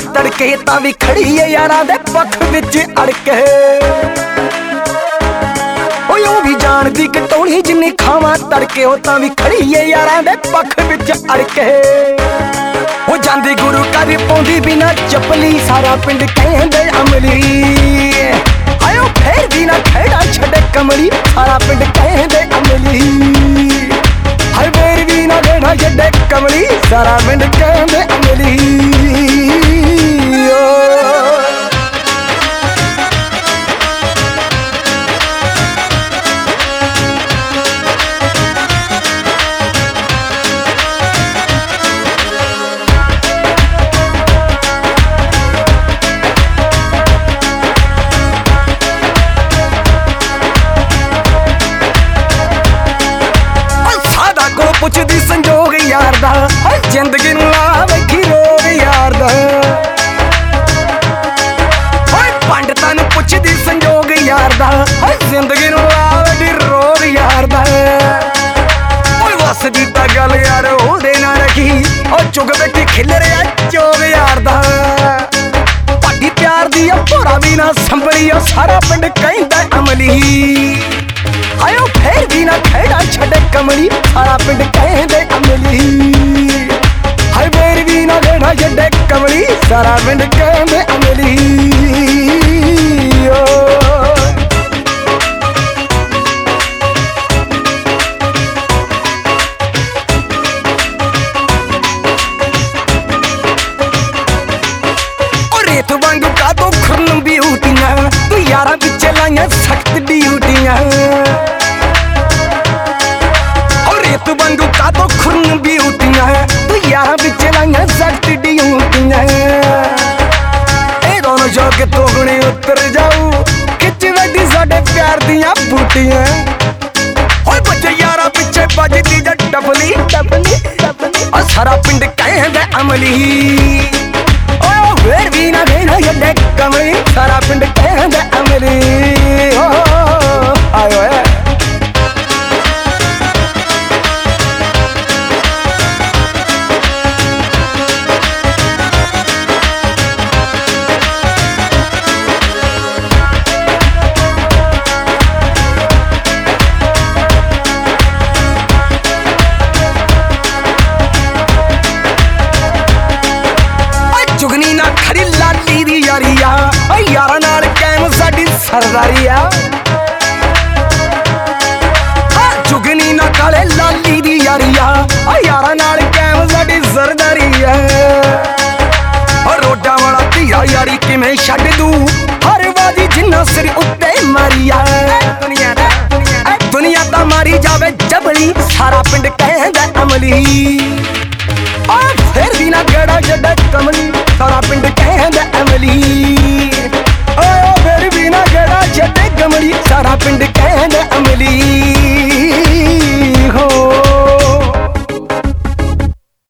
तड़के तां भी खड़ी है यारां दे पख विच अड़ के। ओ भी जानदी कि टोली जिन्नी खावां तड़के ओ तां भी खड़ी है यारां दे पख विच अड़ के। ओ जांदी गुरु घर पाउंदी बिना चपली सारा पिंड कहंदे अमली। आयो फिर भी ना खेड़ा छड़े कमली सारा पिंड कहंदे अमली। हाय फिर भी ना खेड़ा छड़े कमली सारा पिंड कहंदे अमली। पुछदी संजोग यार दा जिंदगी नूं ला बैठी रोग यार दा। पंडितां नूं पुछदी संजोग यार दा जिंदगी नूं ला बैठी रोग यार दा। वसदी तां गल यार ओहदे नाल रखी ओ चुग बैठी खिलरिया चोग यार दा। पाडी प्यार दी भोरा भी ना संभली सारा पिंड कहंदा अमली। आयो फिर भी ना खेड़ा छड़े कमली सारा पिंड कहंदे अमली। हाय फिर भी ना खेड़ा छड़े कमली सारा पिंड कहंदे अमली। रेत वांगू कादों खुरन ब्यूटियां तू यारां विच लाइयां सख्त ड्यूटियां। रेत वांगू कादों खुरन ब्यूटियां तू यारां विच लाइयां सख्त ड्यूटियां। ए दोनों जो के तोगणे उतर जाऊ खिच वैडी साडे प्यार दियां बूटियां। ओए बच्चे यारां पिछे बजदी जा टपली टपली टपली ओ सारा पिंड कहंदा अमली। फिर भी ना खेड़ा छड़े कमली सारा पिंड कहंदा अमली। आयो है जुगनी ना खड़ी लाली दी यारिया यारां नाल कैम साडी सरदारी आ। जुगनी ना काले लाली दी यारिया यारां नाल कैम साडी सरदारी आ। रोडा वाला धीरा यारी किवें छड्ड दूं हर बाजी जिन्ना सिर उत्ते मारिया। दुनिया दा मारी जावे जबली सारा पिंड कहंदा अमली। फिर भी ना गड़ा छड़े कमली सारा पिंड कहंदा अमली। फिर भी ना गड़ा छड़े कमली सारा पिंड कहंदा अमली।